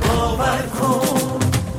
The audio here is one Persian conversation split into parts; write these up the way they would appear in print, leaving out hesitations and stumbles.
باور کن.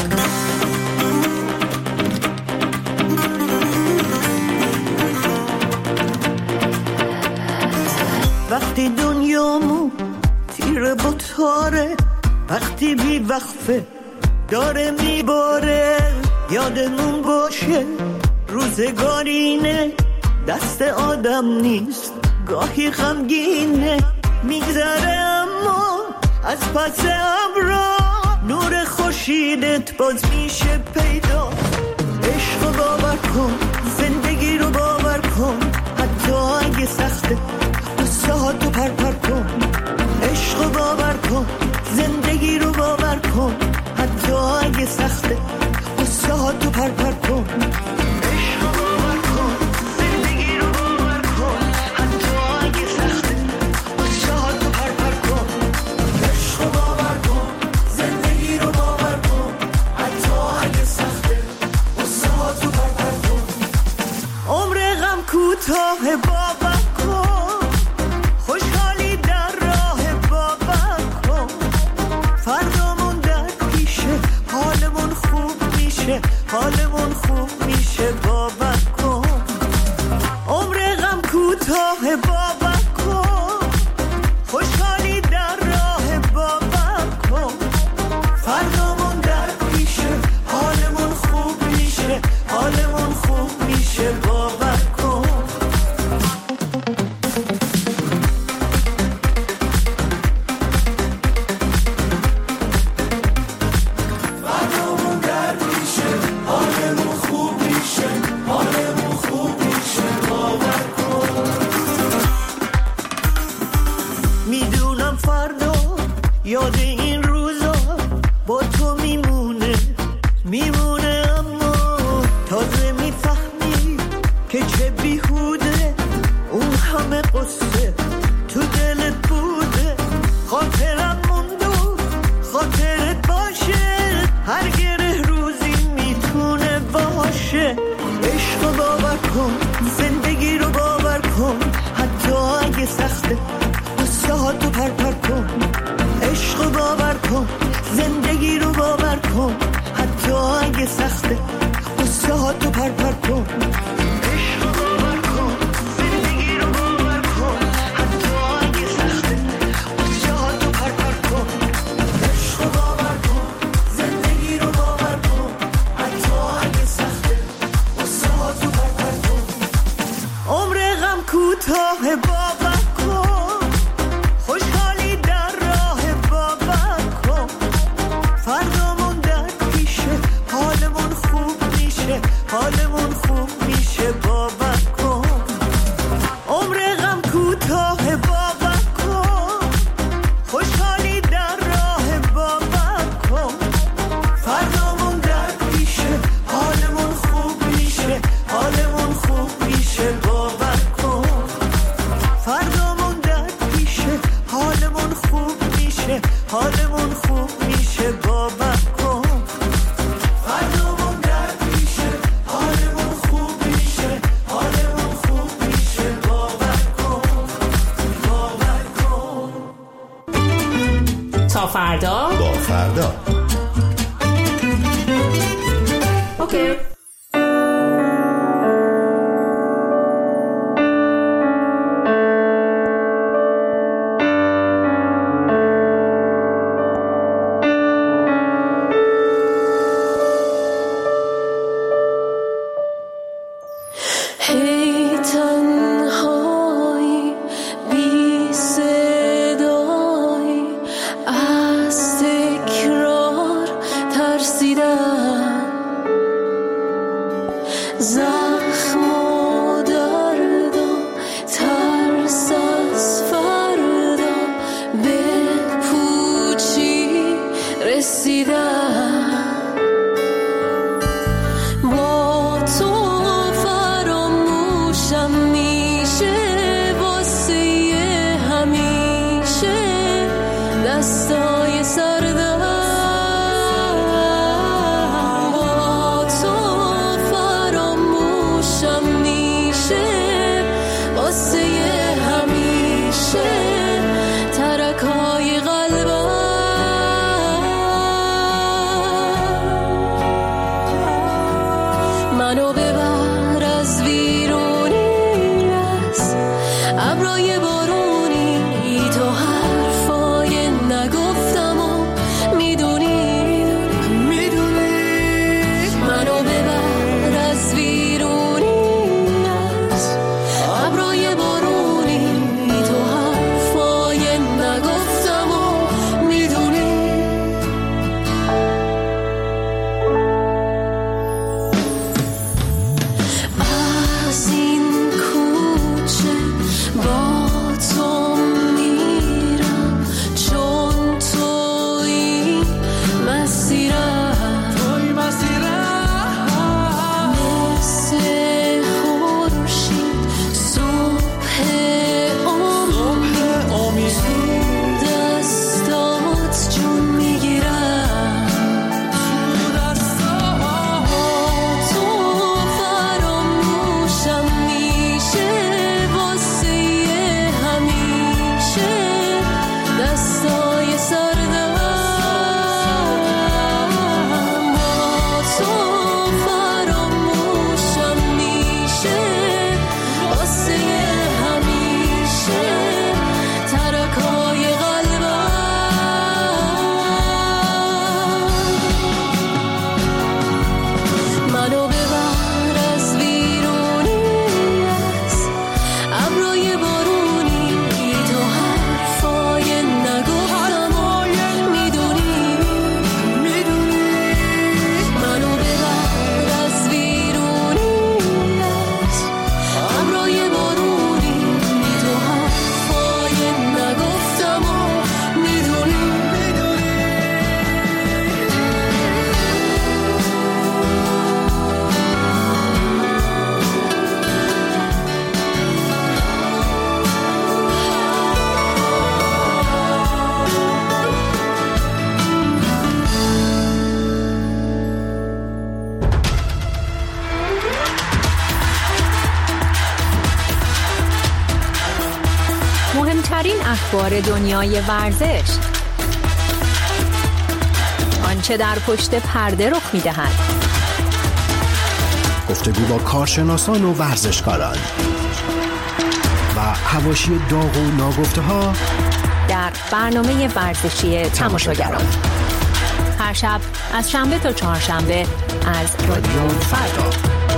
وقتی دنیامو تیره با تاره، وقتی بی وقفه داره میباره، یادمون باشه روزگارینه، دست آدم نیست گاهی غمگینه، میگذره اما از پس ابرا نور خورشیدت باز میشه پیدا. عشق رو باور کن، زندگی رو باور کن، حتی اگه سخته قصه ها تو پر کن. عشق رو باور کن، زندگی رو باور کن، حتی اگه سخته قصه ها تو پر کن. عشق رو باور کن، زندگی رو باور کن، حتی اگه سخته قصه ها تو پر کن. عشق رو باور کن، زندگی رو باور کن، حتی اگه سخته قصه ها تو پر کن. عمر غم کوتاه باور کن، خوشحالی در راه باور کن، فردامون در پیشه، حالمون خوب میشه، حالمون خوب میشه باور کن. عمر غم کوتاه باور کن، خوشحالی در راه باور کن، فردامون در پیشه، حالمون خوب میشه، حالمون خوب میشه باور کن. فردامون در پیشه، حالمون خوب میشه، حالمون خوب میشه باور کن. میدونم فردا یاد این روزا با تو میمونه، میمونه، اما تازه میفهمی که چه بیهوده اون همه قصه تو دلت بوده. خاطرم موندو خاطرت باشه، هر گره روزی میتونه باشه. عشق رو باور کن، زندگی رو باور کن، حتی اگه سخته قصه ها تو پر کن. عشق رو باور کن، زندگی رو باور کن، حتی اگه سخته قصه ها تو پر کن. عشق رو باور کن، زندگی رو باور کن، حتی اگه سخته قصه ها تو پر کن. عشق رو باور کن، زندگی رو باور کن، حتی اگه سخته قصه ها تو پر کن. عمر غم کوتاه باور کن، خوشحالی در راه باور کن، فردامون در پیشه، حالمون خوب میشه، حالمون خوب میشه باور کن. عمر غم کوتاه باور کن، خوشحالی در راه باور کن، فردامون در پیشه، حالمون خوب میشه، حالمون خوب میشه باور کن. فردامون در پیشه، حالمون خوب میشه، حالمون خوب میشه باور کن. فردامون در پیشه، حالمون خوب میشه، حالمون خوب میشه باور کن، باور کن. تا فردا با فردا. اوکی. هی تنهایی بی صدایی، از تکرار ترسیدم، زخم و دردم، ترس از فردا به پوچی رسیدم. با تو فراموشم میشه واسه همیشه، دستای سردم. با تو فراموشم میشه واسه همیشه، ترکای قلبم. منو ببر از ویرونی از ابرای بارونی تو حرفای نگفتم و میدونی منو ببر از ویرونی از ابرای بارونی تو حرفای نگفتم و میدونی از این کوچه با تو میرم چون توی مسیرم مثل خورشید صبح امید تو دستات جون میگیرم تو فراموشم میشه واسه همیشه دستای سردم با تو فراموشم میشه واسه همیشه ترکای قلبم منو ببر از ویرونی از ابرای بارونی تو حرفای نگفتم و میدونی منو ببر از ویرونی از ابرای بارونی تو حرفای نگفتم و میدونی مهمترین اخبار دنیای ورزش، آنچه در پشت پرده رخ می‌دهد، گفتگو با کارشناسان و ورزشکاران و حواشی داغ و ناگفته‌ها در برنامه ورزشی تماشاگران هر شب از شنبه تا چهارشنبه از رادیو فردا.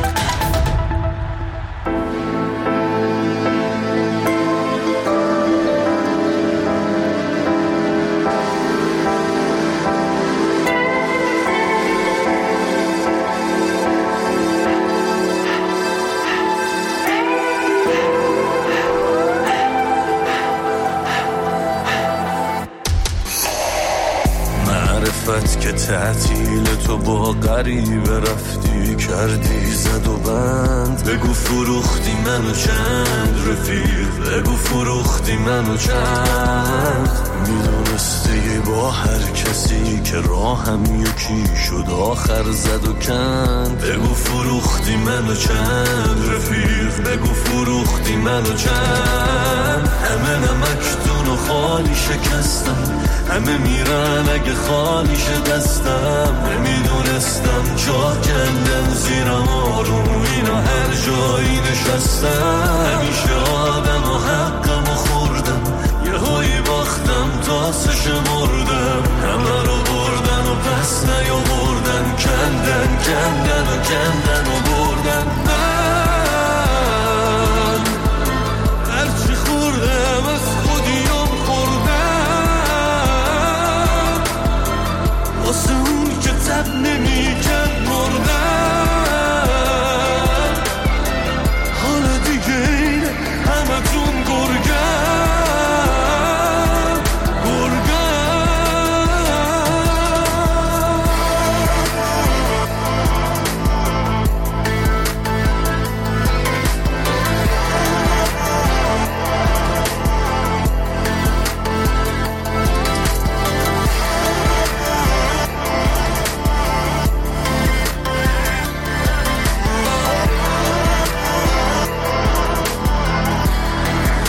معرفت که تعطیل تو با غریبه رفتی کردی زد و بند بگو فروختی منو چند رفیق بگو فروختی منو چند میدونستی با هر کسی که راهم یکی شد آخر زد و کند بگو فروختی منو چند رفیق بگو فروختی منو چند همه نمکتون و خالی شکستم همه میرن اگه خالیش دستم نمیدونستم جا کندم زیرم آروم اینا هر جایی نشستم همیشه آدم و حقم و خوردم یه هایی باختم تاسش مردم همه رو بردن و پس نیاوردن کندن کندن و کندن و بردن من هرچی خوردم از خودیم خوردم واسه اون که تب نمیکرد مردم حالا دیگه اینه همه تون گرگم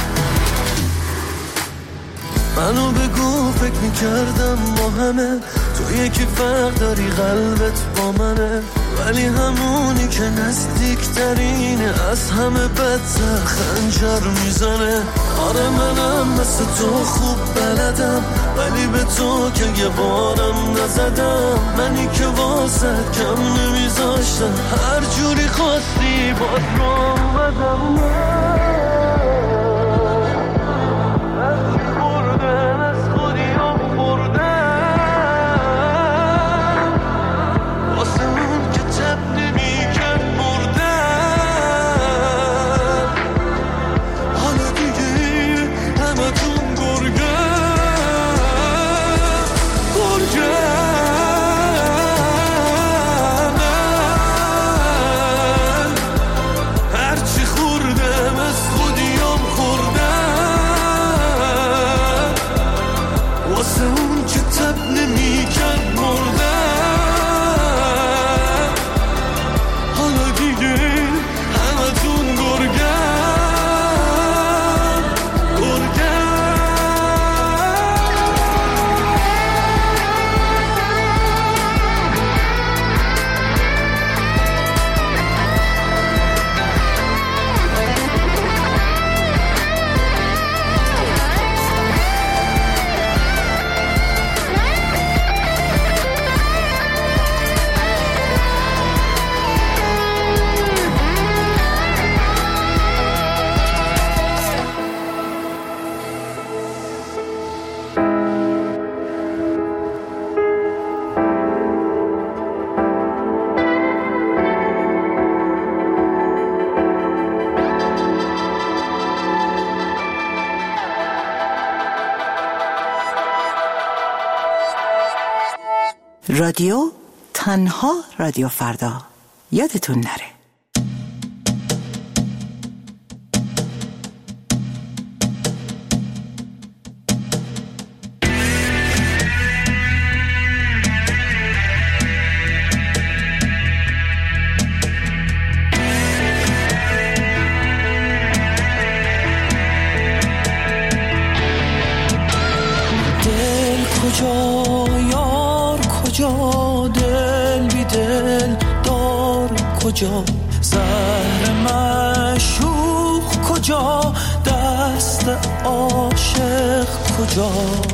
منو بگو فکر میکردم ما همه تو یکی فرق داری قلبت با منه، ولی همونی که نزدیکترینه از همه بدتر خنجر میزنه. آره منم مثل تو خوب بلدم، ولی به تو که یه بارم نزدم. منی که واسه کم نمیذاشتم، هر جوری خواستی باز رو اومدم. رادیو تنها رادیو فردا، یادتون نره. دل کجا یار کجا، دل بی دل دار کجا، زهر معشوق کجا، دست عاشق کجا.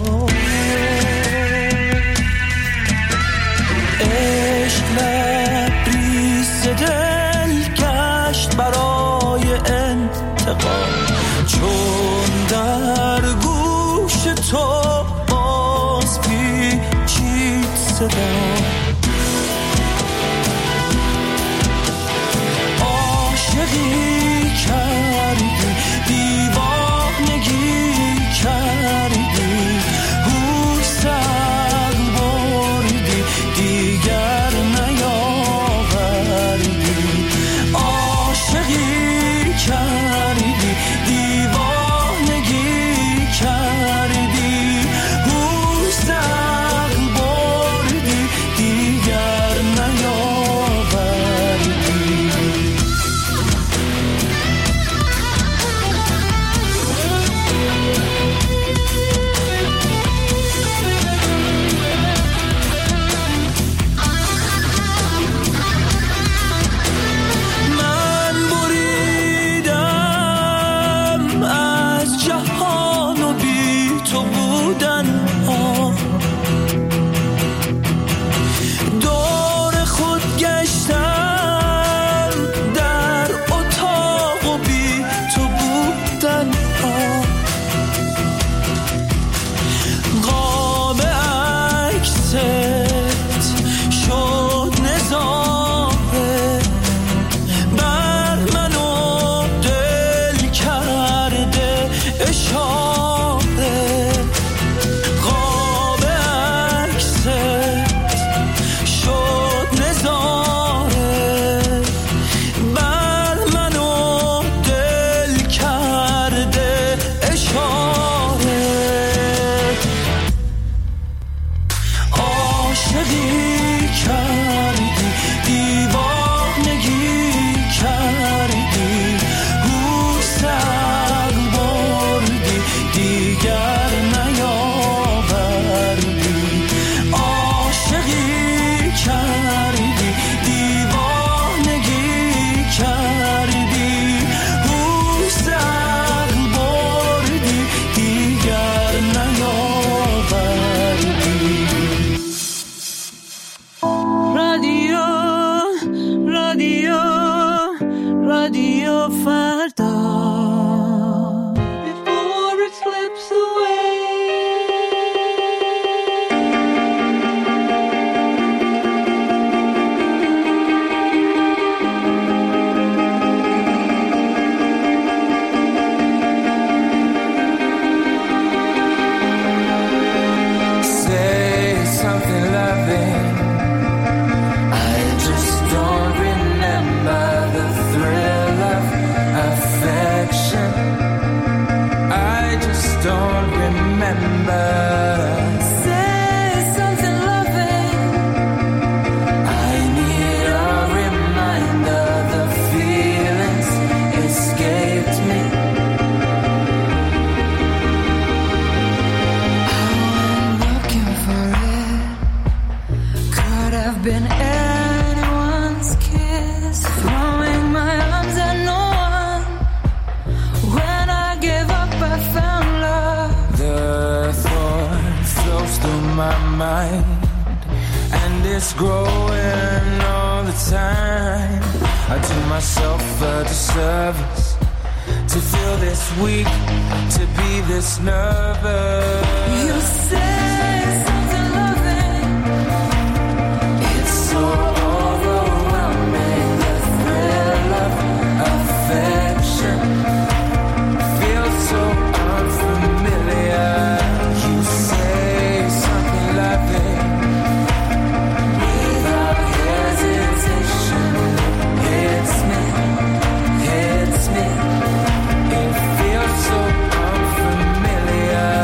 عشق لبریز دل گشت برای انتقام، چون در گوش تو باز پیچید صدا. عاشقی کردی دیوانگی کردی، هوش سر بردی دیگر نیاوردی. عاشقی کردی دیوانگی کردی، هوش سر بردی دیگر نیاوردی. been anyone's kiss, throwing my arms at no one. When I gave up, I found love. The thought flows through my mind, and it's growing all the time. I do myself a disservice to feel this weak, to be this nervous. You say something loving, it's so overwhelming. The thrill of affection feels so unfamiliar. You say something loving without hesitation. Hits me, hits me. It feels so unfamiliar.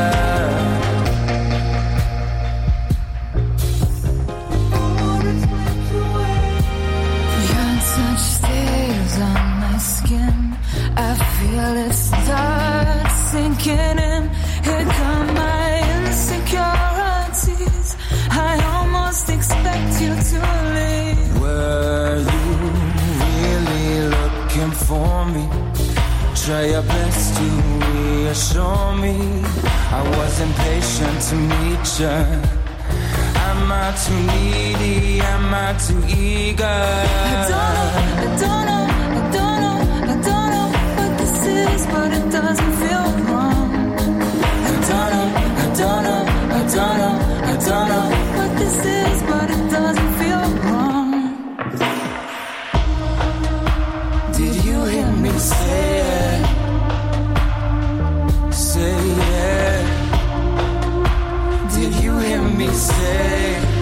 your touch stays on my skin. I feel it start sinking in. Here come my insecurities. I almost expect you to leave. Were you really looking for me? Try your best to reassure me. I was impatient to meet you. Am I too needy? Am I too eager? I don't know what this is, but it doesn't feel wrong. I don't know what this is, but it doesn't feel wrong. Did you hear me say it? Say it. Did you hear me say?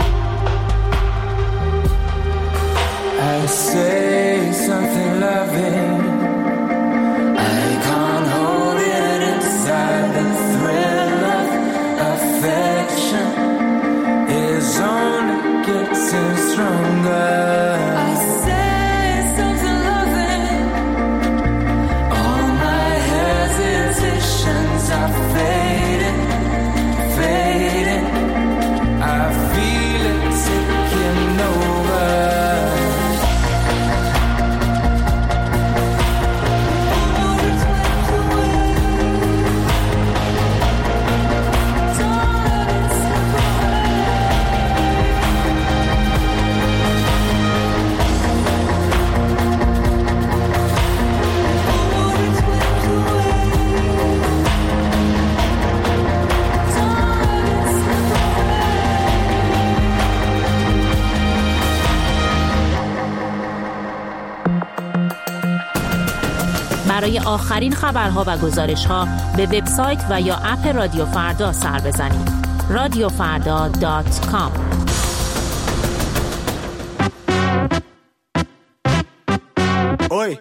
I say something loving. I can't hold it inside. The thrill of affection is only getting stronger. I say something loving. All my hesitations are fading, fading. I feel it taking over. برای آخرین خبرها و گزارش‌ها به وبسایت و یا اپ رادیو فردا سر بزنید. radiofarda.com. اوی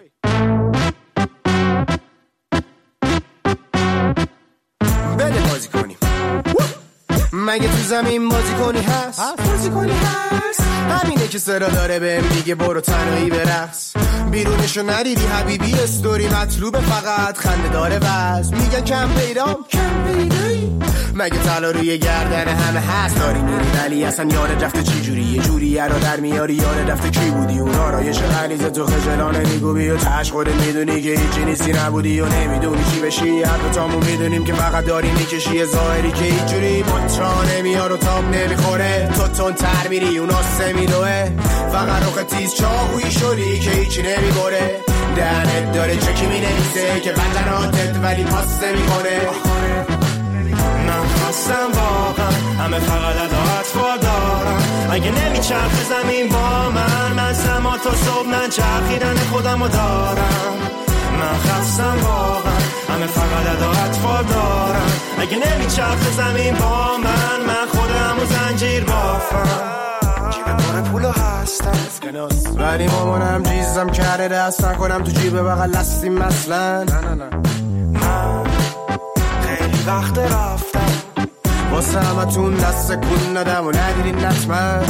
بده بازی کنیم. مگه تو زمین بازی کنی هست؟ بازی کنی هست؟ همینه که صدا داره بهم میگه برو تنهایی برقص. بیرونشو ندیدی حبیبی استوری مطلوب فقط خنده داره وز. میگن کم پیدام کم پیدایی. مگه طلا روی گردن همه هست داری میری ولی اصلا یاد رفته چی جوری یه جوری رو در میاری یاد رفته کی بودی اون آرایش غلیظ تو خجلانه میگو بیا تاش خودت میدونی که هیچی نیستی نبودی و نمیدونی چی بشی هر دو تامون میدونیم که فقط داری میکشی ظاهری که هیچ جوری مطرح نمیاد و تاب نمیخوره تو تون تر میری اون آسه میدوه فقط روخ تیز چاقویی شدی که هیچی نمیبره دهنت داره چکی مینویسه که بدناتت ولی پاس نمیکنه من خواستم واقعا همه فقط از اطفال دارم اگه نمیچرخه زمین با من سما تا صبح نچرخیدن خودمو دارم من خواستم واقعا همه فقط از اطفال دارم اگه نمیچرخه زمین با من خودمو زنجیر بافم جیب پر پولو هستم ولی مامانم جیزم کرده دست نکنم تو جیب بغل هستیم مثلا نه من خیلی وقت رفتم واسه همه تون دست کن ندم و ندیدین نتمن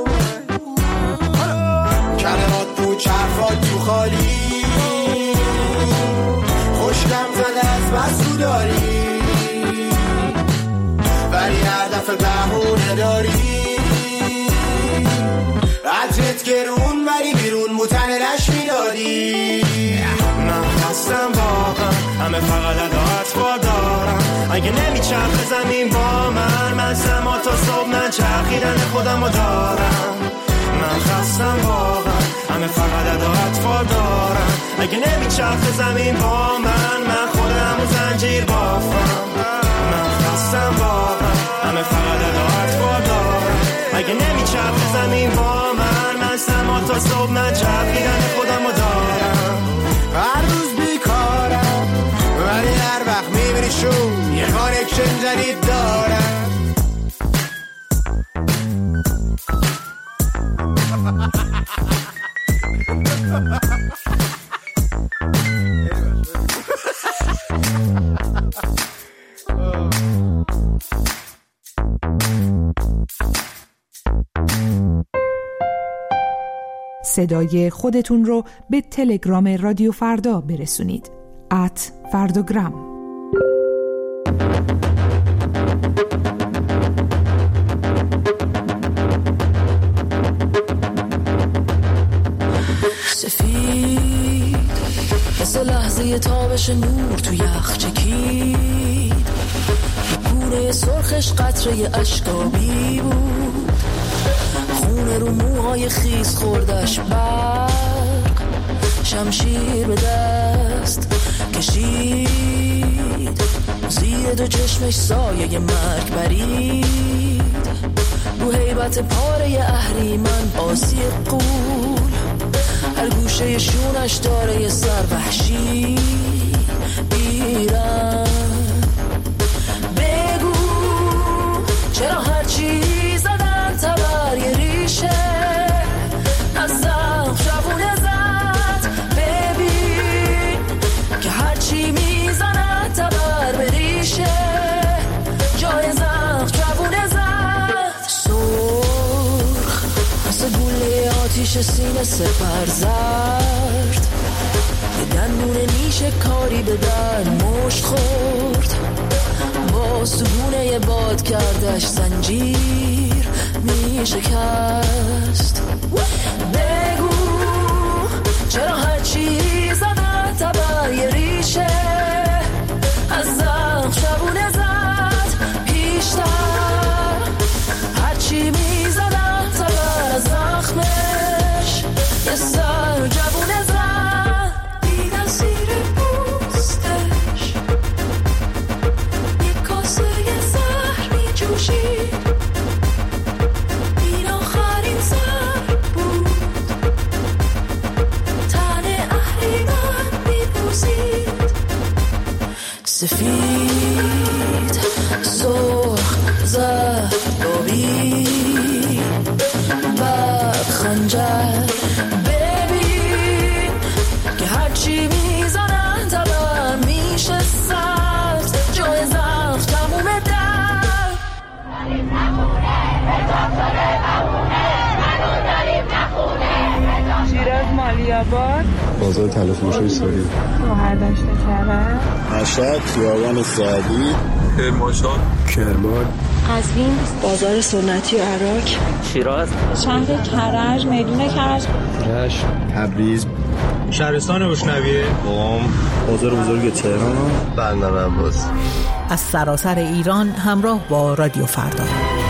کلمات تو چرفات تو خالی خوشگم زده از بسو داری ولی هر دفعه بهونه داری گرون ولی بیرون بوتن لش میدادی. من خستم واقعا همه فقط اداعت با دارم. اگه نمیچرخه زمین با من سما تا صبح من چرخیدن خودمو دارم. من خستم واقعا همه فقط اداعت با دارم. اگه نمیچرخه زمین با من خودمو زنجیر بافم. من خستم واقعا همه فقط اداعت با دارم. اگه نمیچرخه زمین با من سما تا صبح من چرخیدن خودمو دارم. هر روز بیکارم ولی هر وقت میبینی شون یه کانکشن جدید دارم. صدای خودتون رو به تلگرام رادیو فردا برسونید. @فرداگرام. سفید مثل لحظه تابش نور تو یخ چکید. گونه سرخش قطره اشکابی بود. خونه رو موهای خیس خوردش برق. شمشیر به دست کشید. زیر دو چشمش سایه مرگ برید. رو هیبت پاره اهریمن آسی قول. هر گوشه شونش داره یه سر وحشی ایران. بگو چرا هرچی زدن تبر یه ریشه از زخم شبونه زد. ببین که هرچی میزنن تبر به ریشه جای زخم شبونه زد. سرخ مثل گوله آتیش سینه سپر زرد. یه دندون نیشه کاری به در مشت خورد. با سگونه باد کردش زنجیر می شکست. بگو چرا هرچی زدن تبر یه ریشه از زخم شبونه زد. پیشتر هرچی می زدن تبر از زخمش یه سر جوونه زد. دیدن زیر پوستش یک کاسه زهر می جوشید. این آخرین سر بود تن اهریمن می بوزید. سفید سرخ زهر آبی بعد خنجر. ببین که هرچی میزنن تبر میشه سبز جای زخم تموم در. شیراز مالیاباد بازار تلفروشی ساری مهرداشت کرد مشهد خیابان سعدی کرمانشاه کرمان قزوین بازار سنتی عراق شیراز شهر کرج میدون کرج رشت تبریز شهرستان روشنویه قم بازار بزرگ تهران بندر عباس. از سراسر ایران همراه با رادیو فردا.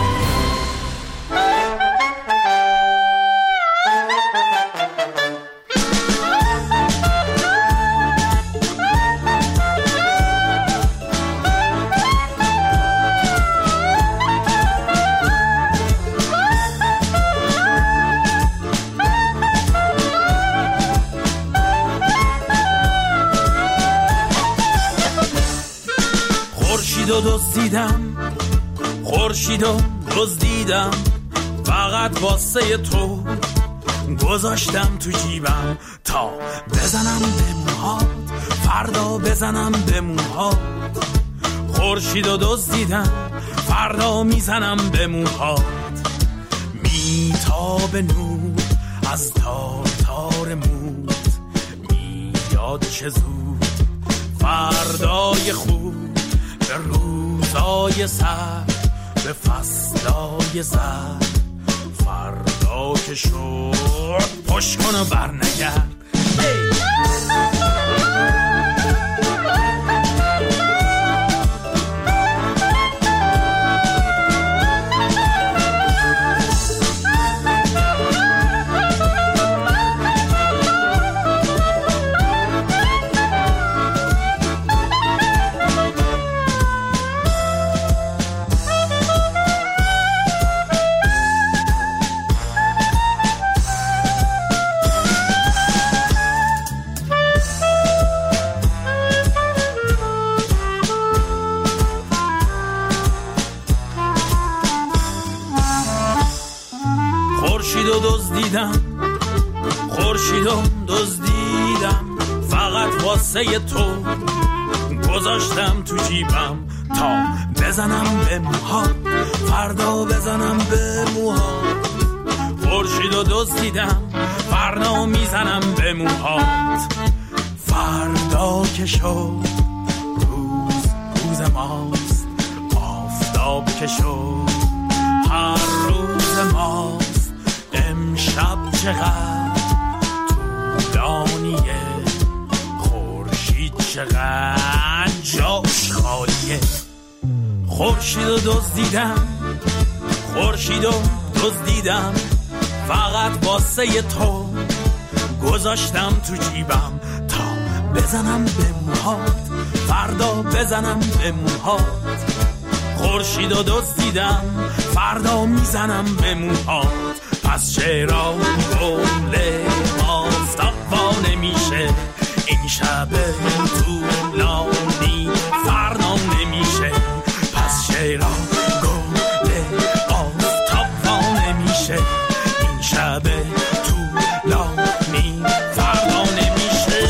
خورشیدو دزدیدم فقط واسه تو گذاشتم تو جیبم تا بزنم به موهات فردا بزنم به موهات. خورشیدو دزدیدم فردا میزنم به موهات. میتاب نور از تار تار موت میاد چه زود فردای خوب به روزای سر به فصلای زر. فردای که شد پشت کن و برنگرد. خورشیدو دزدیدم فقط واسه تو گذاشتم تو جیبم تا بزنم به موهات، فردا بزنم به موهات. خورشیدو دزدیدم فردا میزنم به موهات. فردا که شد روز ماست، آفتاب که شد هر روز ماست. امشب چقدر طولانیه، خورشید چقدر جاش خالیه. خورشیدو دزدیدم فقط واسه تو گذاشتم تو جیبم تا بزنم به موهات، فردا بزنم به موهات. خورشیدو دزدیدم فردا میزنم به موهات. پس چرا گل آفتاب نمیشه، این شب طولانی فردا نمیشه. پس چرا گل آفتاب نمیشه، این شب طولانی فردا نمیشه.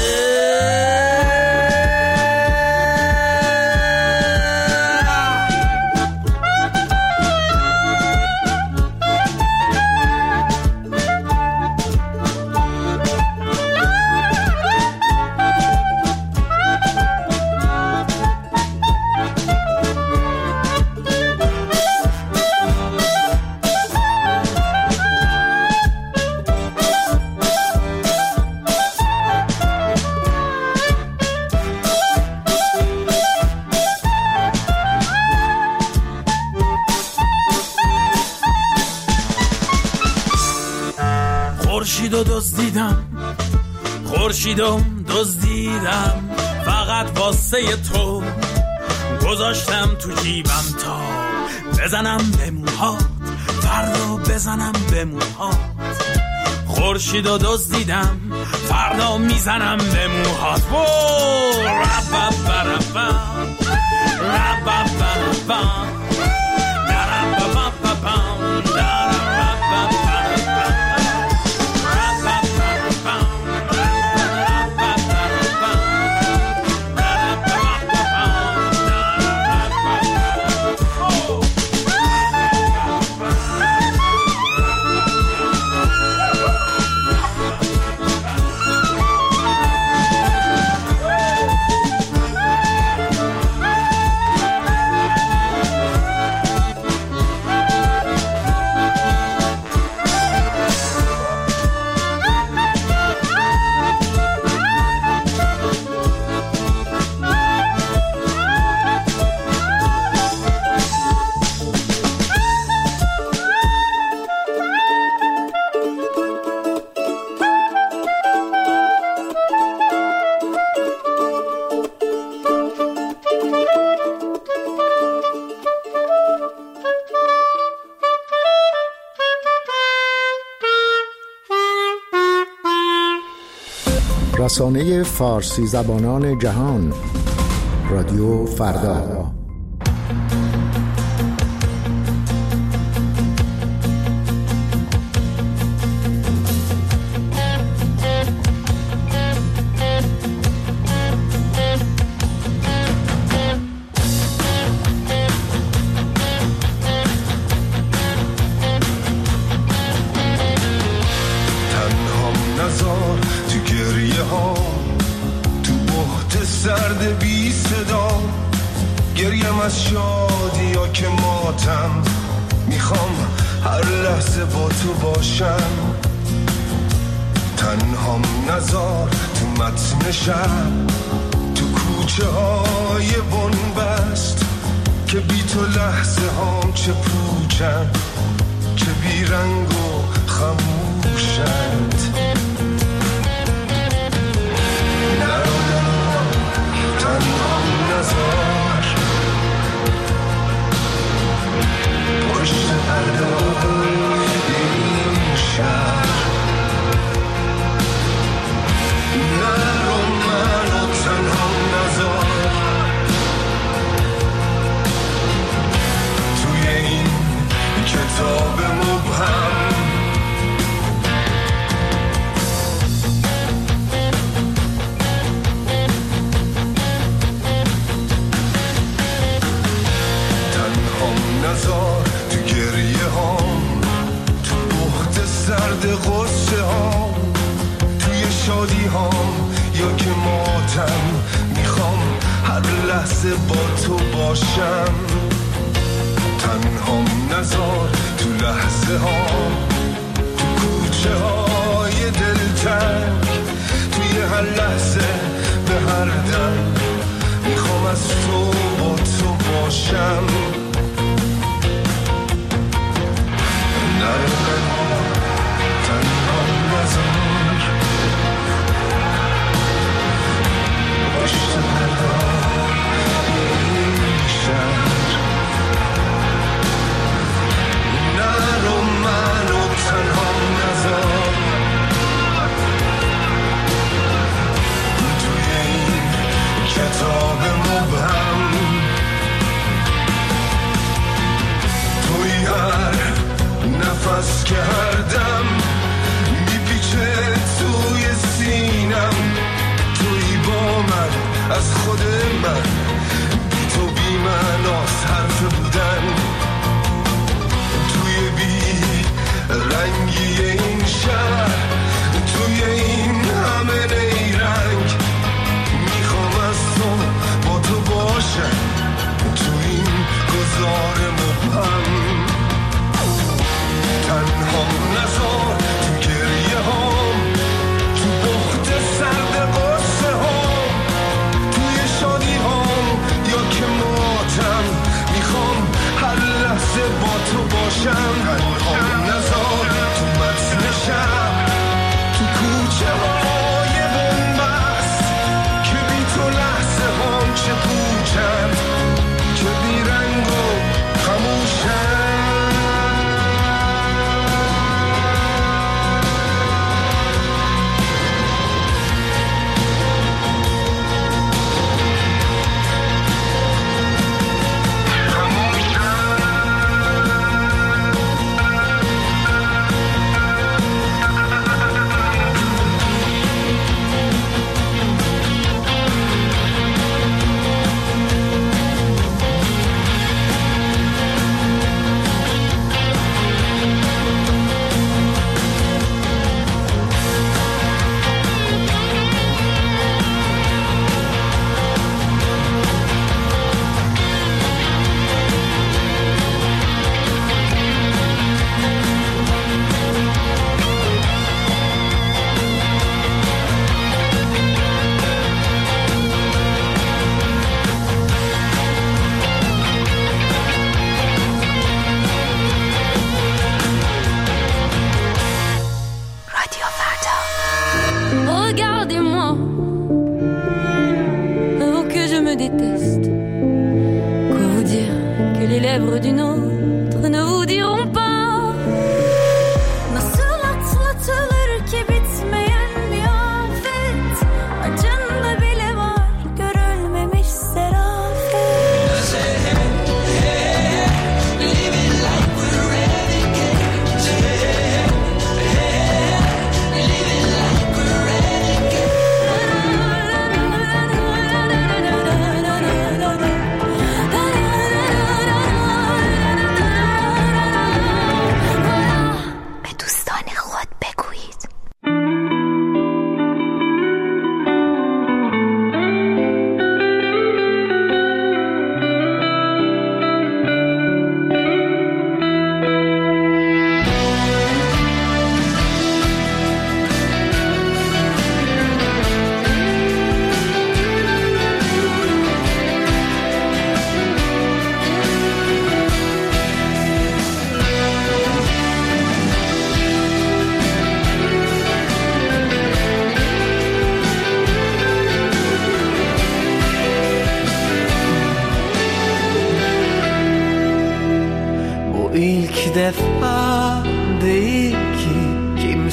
خورشیدو دزدیدم فقط واسه تو گذاشتم تو جیبم تا بزنم به موهات، فردا بزنم به موهات. خورشیدو دزدیدم فردا میزنم به موهات. رسانه فارسی زبانان جهان، رادیو فردا. سرد بی صدا گریم از شادی یا که ماتم، میخوام هر لحظه با تو باشم. تنهام نزار تو متن شب، تو کوچه های بنبست که بی تو لحظه هام چه پوچن، چه بی رنگ و خموشند. تنهام نزار پشت پرده این شهر، نرو منو تنهام نزار توی این کتاب مبهم. نزار تو گریه هام، تو بحت سرد غصه هام، توی شادی هام یا که ماتم، میخوام هر لحظه با تو باشم. تنهام نزار تو لحظه هام، تو کوچه های دلتنگ، توی هر لحظه به هر دم، میخوام از تو با تو باشم. تنهام نزار پشت پرده این شهر، نرو منو تنهام نزار توی این کتاب مبهم.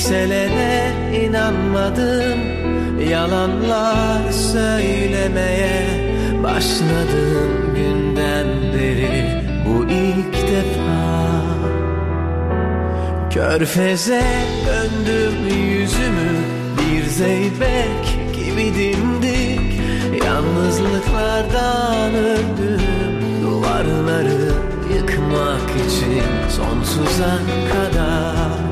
kimselere inanmadım, yalanlar söylemeye başladım günden beri bu ilk defa. Körfeze döndüm yüzümü, bir zeybek gibi dimdik, yalnızlıklardan öldüm, duvarları yıkmak için sonsuza kadar.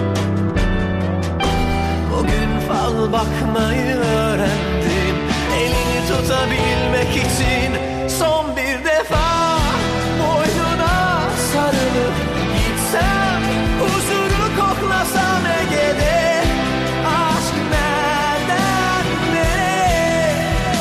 Bugün fal bakmayı öğrendim, elini tutabilmek için son bir defa boynuna sarılıp gitsem, huzuru koklasam Ege'de. Aşk nereden nereye,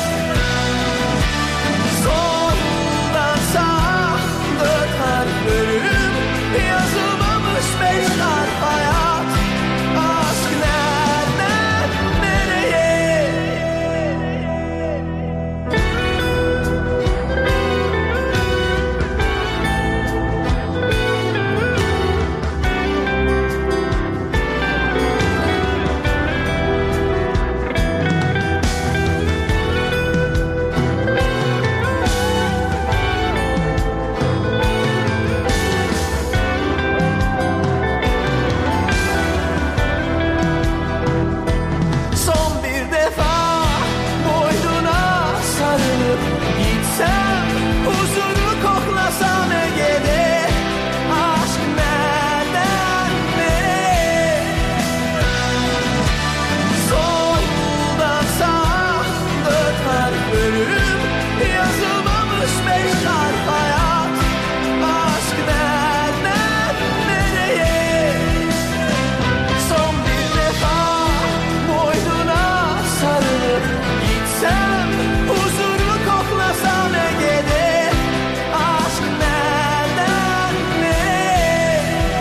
soldan sağa dört harf bölüm, yazılmamış beş harf hayat. Aşk nereden nereye? Son bir defa boynuna sarılıp gitsem, huzuru koklasam Ege'de. Aşk nereden nereye, soldan sağa dört harf bölüm, yazılmamış beş harf hayat. Aşk nereden nereye, son bir defa boynuna sarılıp gitsem, huzuru koklasam Ege'de. Aşk nereden nereye,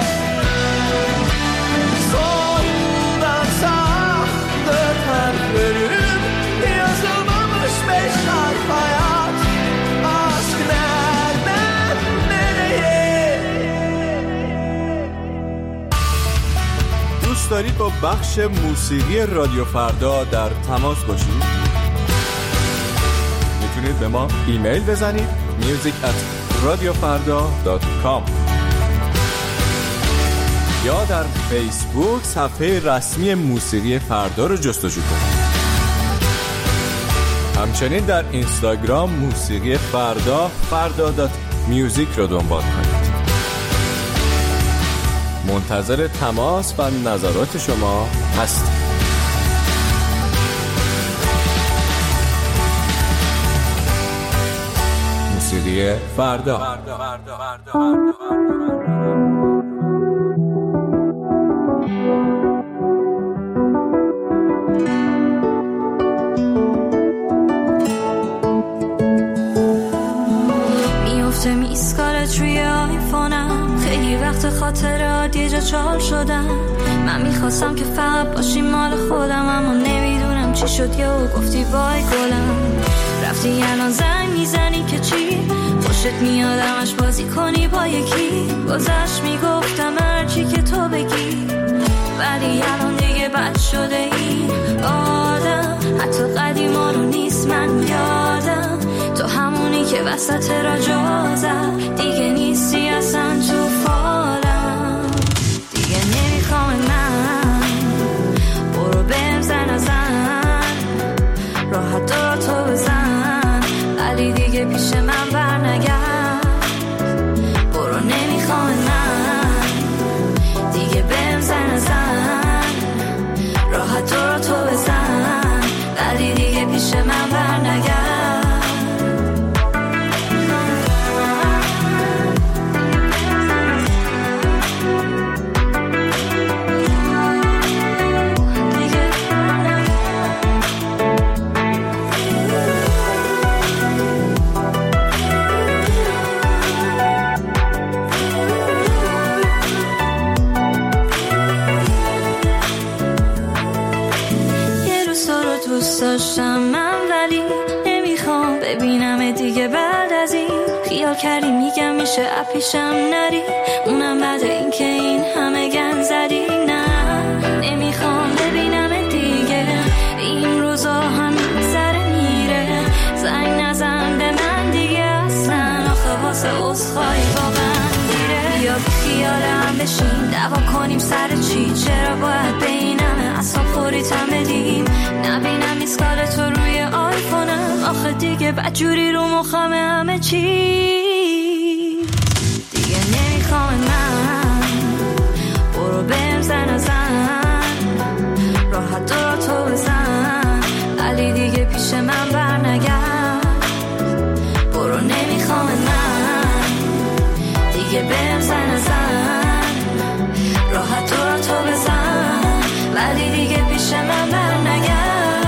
soldan sağa dört harf bölüm, yazılmamış beş harf hayat. Aşk nereden nereye. دوست دارید با بخش موسیقی رادیو فردا در تماس باشید؟ میتونید به ما ایمیل بزنید music@radiofarda.com یا در فیسبوک صفحه رسمی موسیقی فردا رو جستجو کنید. همچنین در اینستاگرام موسیقی فردا فردا.music رو دنبال کنید. منتظر تماس و نظرات شما هستم. موسیقی فردا. میفته میسکارت روی آیفونم، خیلی وقت خاطرات یه جا چال شدم. من میخواستم که فقط باشی مال خودم، اما نمیدونم چی شد یا گفتی بای گلم. رفتی الان زنگ میزنی که چی؟ خوشت میاد همش بازی کنی با یکی. گذشت میگفتم هرچی که تو بگی، ولی الان دیگه بد شده این آدم. حتی قدیما رو نیست من یادم، تو همونی که وسط را جا زد. دیگه نیستی اصلا تو فالم، دیگه نمیخوام من. برو بهم زن راحت دار تو بزن، ولی دیگه پیش من بر نگرد. برو نمیخوام من، دیگه بهم زن راحت دار تو بزن، ولی دیگه پیش من بر نگرد. دوست داشتم من، ولی نمیخوام ببینم دیگه. بعد از این خیال کردی میگم میشه اپیشم نری، اونم بعد این که این همه گن زدی. نه نمیخوام بدجوری رو مخم همه چی. دیگه نمیخوام من، برو بهم زن راحت دور تو بزن، ولی دیگه پیش من برنگرد. برو نمیخوام من، دیگه بهم زن راحت دور تو بزن، ولی دیگه پیش من برنگرد.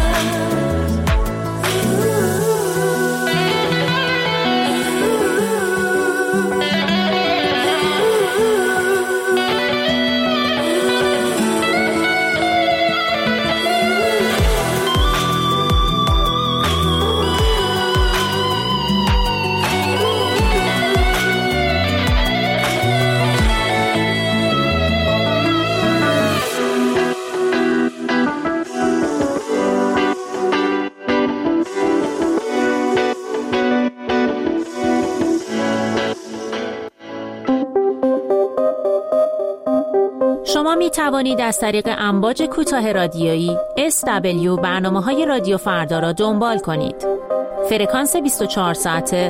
شما می توانید از طریق امواج کوتاه رادیویی SW برنامه‌های رادیو فردا را دنبال کنید. فرکانس 24 ساعته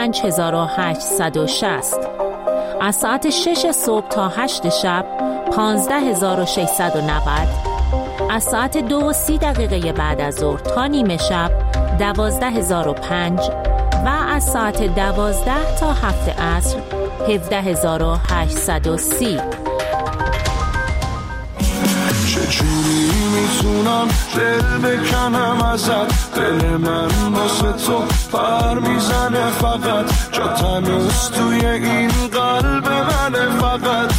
5860. از ساعت 6 صبح تا 8 شب 15690. از ساعت 2:30 بعد از ظهر تا نیمه شب 12005 و از ساعت 12 تا 7 عصر 17830. چجوری میتونم دل بکنم ازت، دل من واسه تو پر میزنه فقط، جا تنوز توی این قلب منه فقط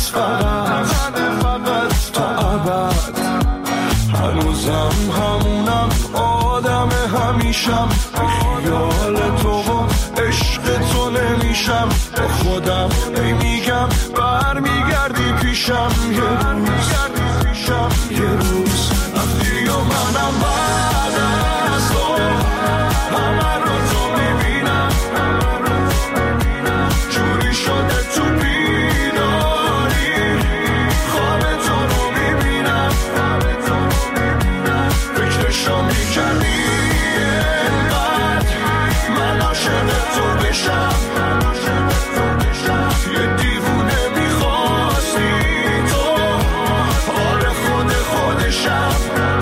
تا ابد. هنوزم همونم آدم همیشم، خیال تو و عشق تو نمیشم، با خودم میگم برمیگردی پیشم یه روز رفتی و منم بعد از تو همه رو تو میبینم، جوری شده تو بیداری خواب تو رو میبینم، فکرشو میکردی اینقدر من عاشق تو بشم، یه دیوونه میخواستی تو، آره خودشم.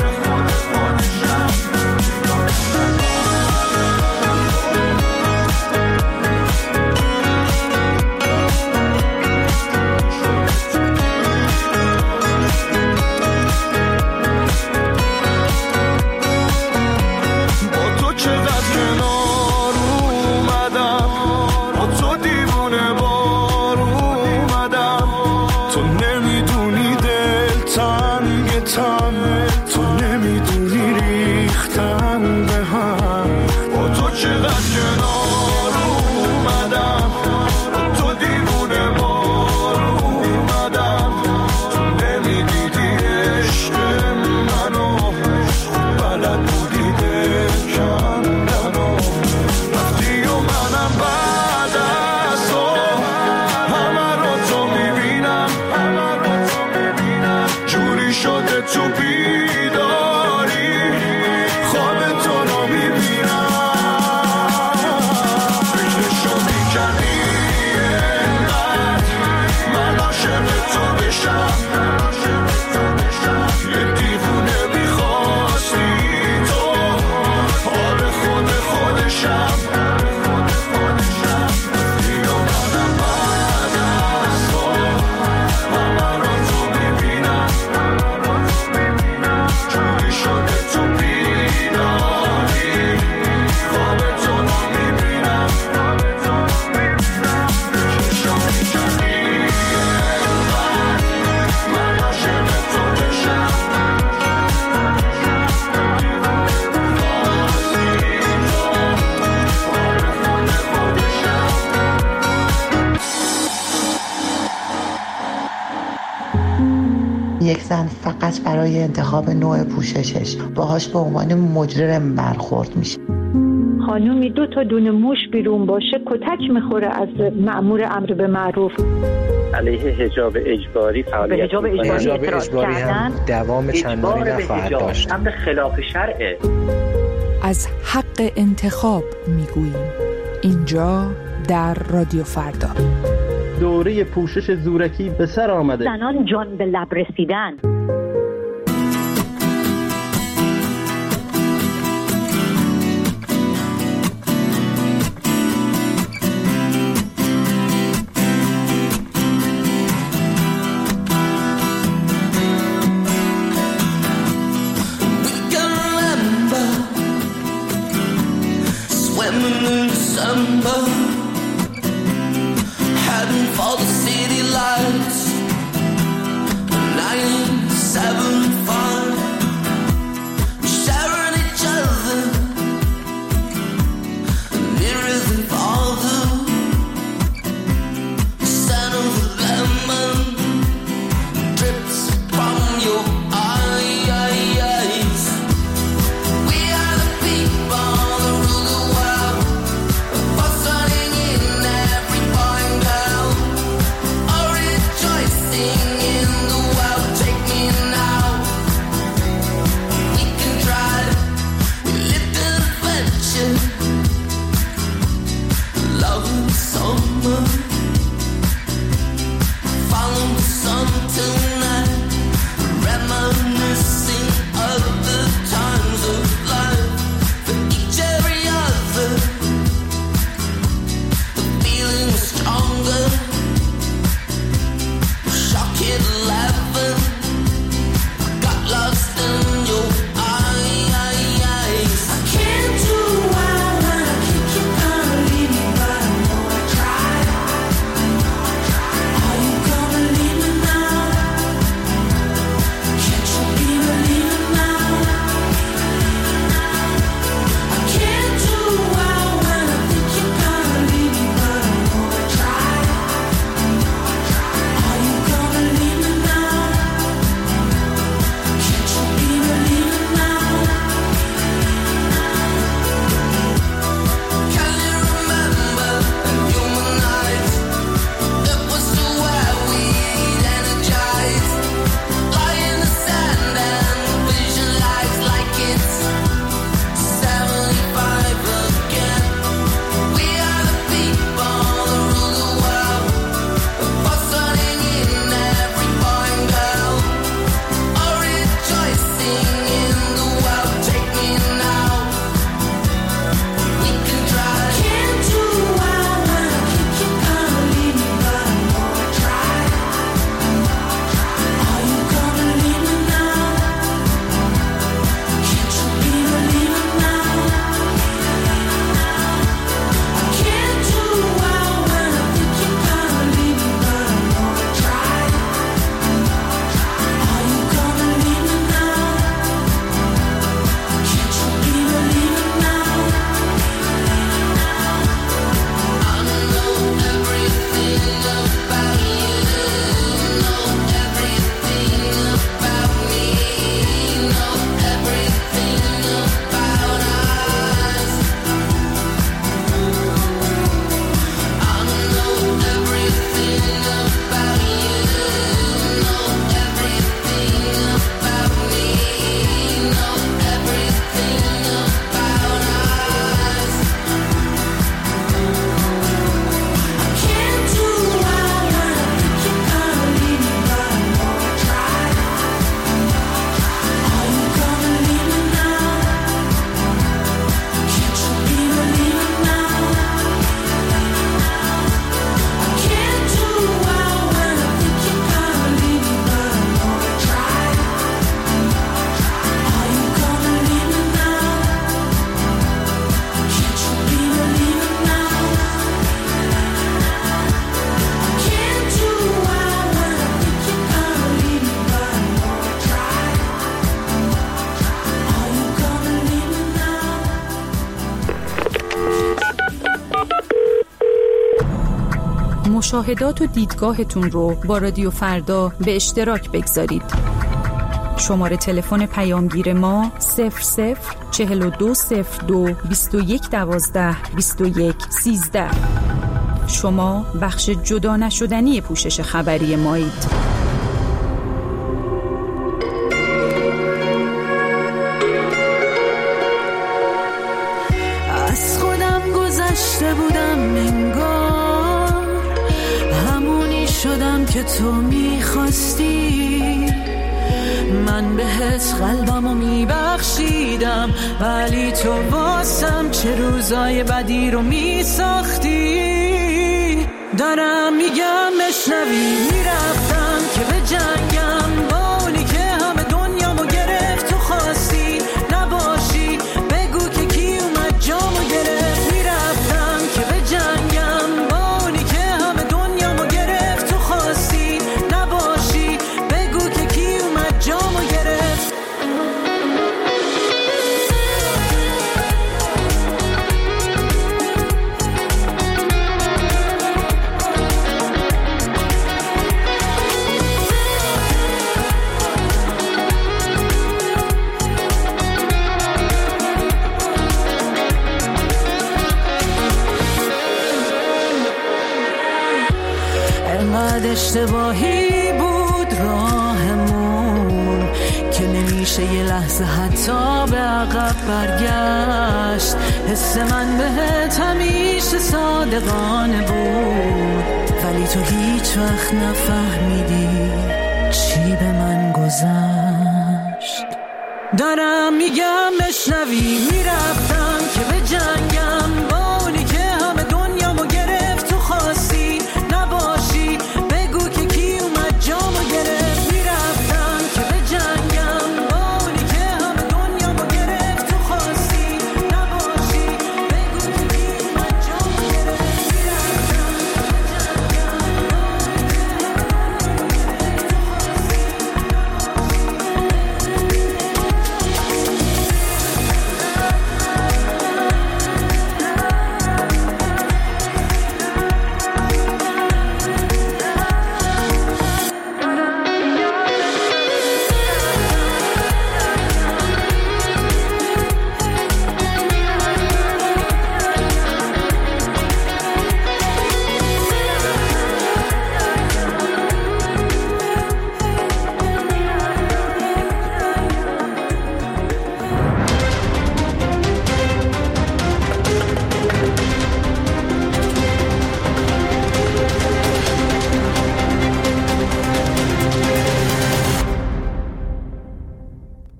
با تو چقدر کنار اومدم، با تو دیوونه بار اومدم، تو نمیدونی دل تنگتم، تو نمیدونی ریختم به هم، با تو چقدر کنار اومدم، با تو دیوونه بار اومدم، تو نمیدیدی عشق منو، بلد بودی بکندنو، رفتی و منم بعد از تو همه رو تو میبینم، جوری شده تو بیداری خواب تو رو میبینم، فکرشو میکردی اینقدر من عاشق تو بشم، یه دیوونه میخواستی تو، آره خودشم. یک زن فقط برای انتخاب نوع پوششش باهاش به عنوان مجرم برخورد میشه. خانومی 2 تا دونه موش بیرون باشه کتک میخوره از مأمور امر به معروف. علیه حجاب اجباری فعالیت حجاب اجباری هم دوام چندانی نخواهد داشت. امر خلاف شرعه. از حق انتخاب میگوییم. اینجا در رادیو فردا. دوره پوشش زورکی به سر آمده. زنان جان به لب رسیدن. مشاهدات و دیدگاهتون رو با رادیو فردا به اشتراک بگذارید. شماره تلفن پیامگیر ما 004202 2112 2113. شما بخش جدا نشدنی پوشش خبری مایید. نداشته بودم انگار، همونی شدم که تو میخواستی. من بهت قلبمو میبخشیدم، ولی تو واسم چه روزای بدی رو میساختی. دارم میگم بشنوی، میرفتم که به جنگم با اونی که همه دنیامو گرفت. تو خواستی نباشی، بگو که کی اومد جامو گرفت. میرفتم که به جنگم با اونی که همه دنیامو گرفت. تو خواستی نباشی، بگو که کی اومد جامو گرفت. انقدر اشتباهی بود راهمون که نمیشه یه لحظه حتی به عقب برگشت. حس من بهت همیشه صادقانه بود، ولی تو هیچ وقت نفهمیدی چی به من گذشت. دارم میگم بشنوی، میرفتم که به جنگ